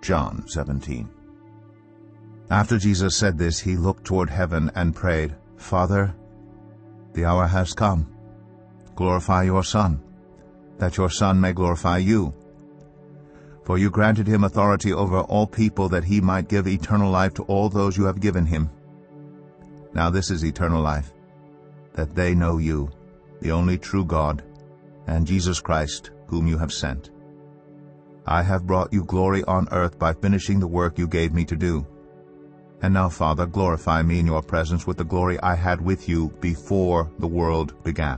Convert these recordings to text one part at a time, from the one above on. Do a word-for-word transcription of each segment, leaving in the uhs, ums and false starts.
John seventeen. After Jesus said this, he looked toward heaven and prayed, "Father, the hour has come. Glorify your Son, that your Son may glorify you. For you granted him authority over all people, that he might give eternal life to all those you have given him. Now this is eternal life, that they know you, the only true God, and Jesus Christ, whom you have sent. I have brought you glory on earth by finishing the work you gave me to do. And now, Father, glorify me in your presence with the glory I had with you before the world began.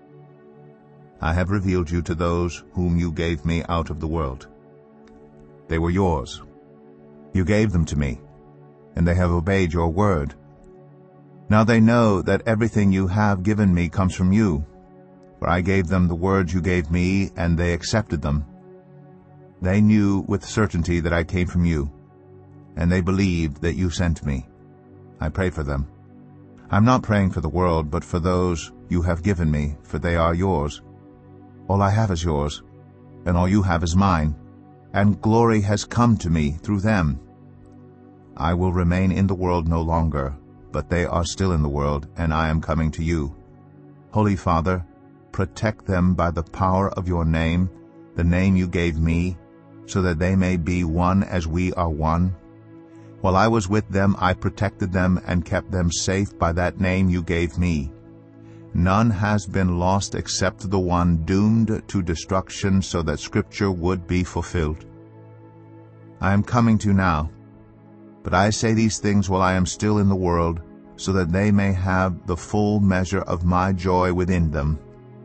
I have revealed you to those whom you gave me out of the world. They were yours. You gave them to me, and they have obeyed your word. Now they know that everything you have given me comes from you, for I gave them the words you gave me, and they accepted them. They knew with certainty that I came from you, and they believed that you sent me. I pray for them. I'm not praying for the world, but for those you have given me, for they are yours. All I have is yours, and all you have is mine, and glory has come to me through them. I will remain in the world no longer, but they are still in the world, and I am coming to you. Holy Father, protect them by the power of your name, the name you gave me, so that they may be one as we are one. While I was with them, I protected them and kept them safe by that name you gave me. None has been lost except the one doomed to destruction, so that Scripture would be fulfilled. I am coming to you now, but I say these things while I am still in the world, so that they may have the full measure of my joy within them.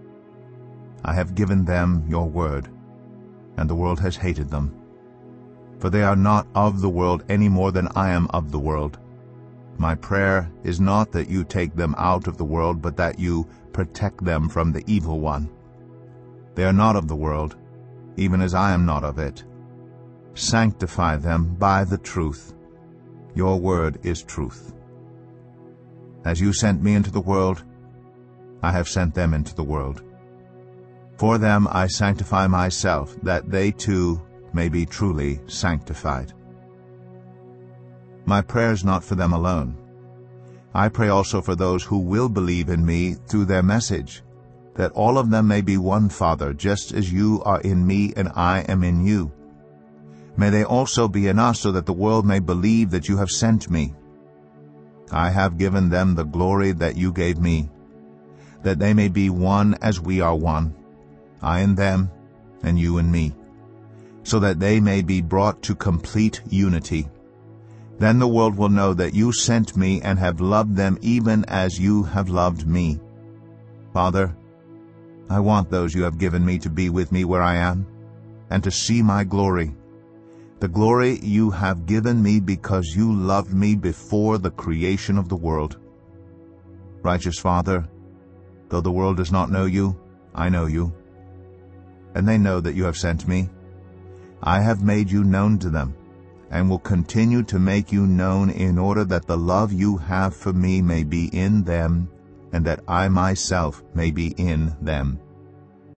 I have given them your word, and the world has hated them. For they are not of the world any more than I am of the world. My prayer is not that you take them out of the world, but that you protect them from the evil one. They are not of the world, even as I am not of it. Sanctify them by the truth. Your word is truth. As you sent me into the world, I have sent them into the world. For them I sanctify myself, that they too may be truly sanctified. My prayer is not for them alone. I pray also for those who will believe in me through their message, that all of them may be one, Father, just as you are in me and I am in you. May they also be in us, so that the world may believe that you have sent me. I have given them the glory that you gave me, that they may be one as we are one, I in them and you in me, so that they may be brought to complete unity. Then the world will know that you sent me and have loved them even as you have loved me. Father, I want those you have given me to be with me where I am, and to see my glory, the glory you have given me because you loved me before the creation of the world. Righteous Father, though the world does not know you, I know you, and they know that you have sent me. I have made you known to them, and will continue to make you known, in order that the love you have for me may be in them, and that I myself may be in them.